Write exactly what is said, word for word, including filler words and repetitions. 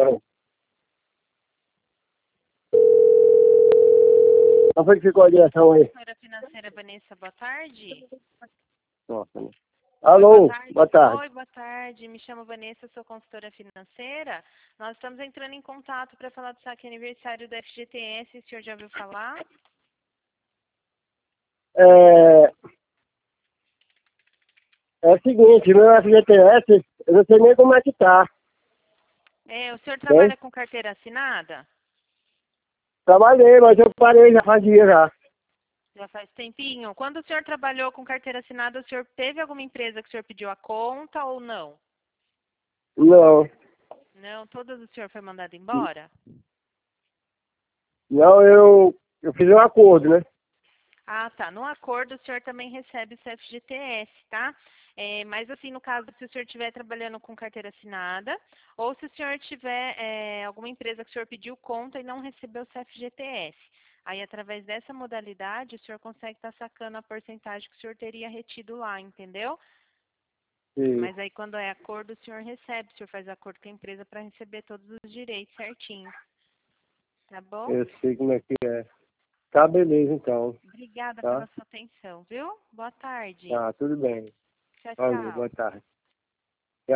Qual foi que ficou a direção aí? Consultora financeira Vanessa, boa tarde. Nossa, né? Alô, Boa tarde. boa tarde. Oi, boa tarde. Me chamo Vanessa, sou consultora financeira. Nós estamos entrando em contato para falar do saque aniversário do F G T S. O senhor já ouviu falar? É, é o seguinte, meu F G T S, eu não sei nem como é que tá. É, o senhor Né? trabalha com carteira assinada? Trabalhei, mas eu parei já fazia já. Já faz tempinho. Quando o senhor trabalhou com carteira assinada, o senhor teve alguma empresa que o senhor pediu a conta ou não? Não, Não, todas o senhor foi mandado embora? não, eu, eu fiz um acordo, né? Ah, tá. No acordo, o senhor também recebe o seu F G T S, tá? É, mas, assim, no caso, se o senhor estiver trabalhando com carteira assinada, ou se o senhor tiver é, alguma empresa que o senhor pediu conta e não recebeu o seu F G T S. Aí, através dessa modalidade, o senhor consegue estar sacando a porcentagem que o senhor teria retido lá, entendeu? Sim, Mas aí, quando é acordo, o senhor recebe. O senhor faz acordo com a empresa para receber todos os direitos certinho. Tá bom? eu sei como é que é. Tá, beleza, então. Obrigada Tá? pela sua atenção, viu? Boa tarde. Tá, tudo bem. Tchau, Valeu, tchau. boa tarde.